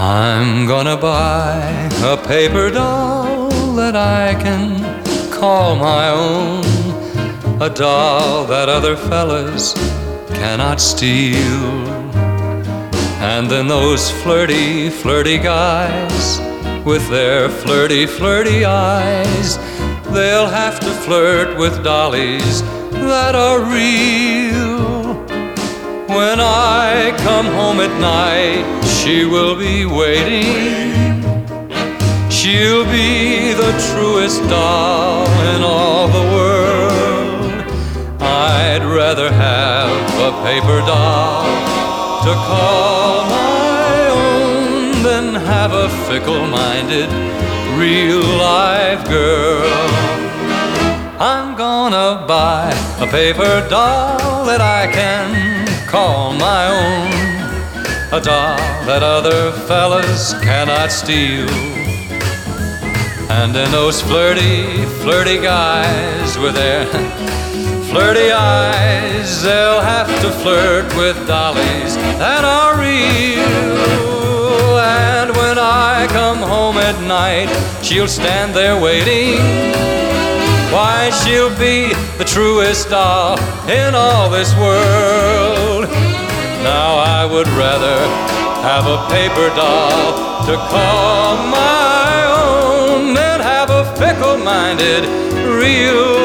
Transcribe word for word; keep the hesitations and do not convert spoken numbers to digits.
I'm gonna buy a paper doll that I can call my own, a doll that other fellas cannot steal. And then those flirty, flirty guys with their flirty, flirty eyes, they'll have to flirt with dollies that are real. When I come home at night, she will be waiting. She'll be the truest doll in all the world. I'd rather have a paper doll to call my own than have a fickle-minded, real-life girl. I'm gonna buy a paper doll that I can call my own, a doll that other fellas cannot steal. And then those flirty, flirty guys with their flirty eyes, they'll have to flirt with dollies that are real. And when I come home at night, she'll stand there waiting. Why, she'll be the truest doll in all this world. Now I would rather have a paper doll to call my own than have a fickle-minded, real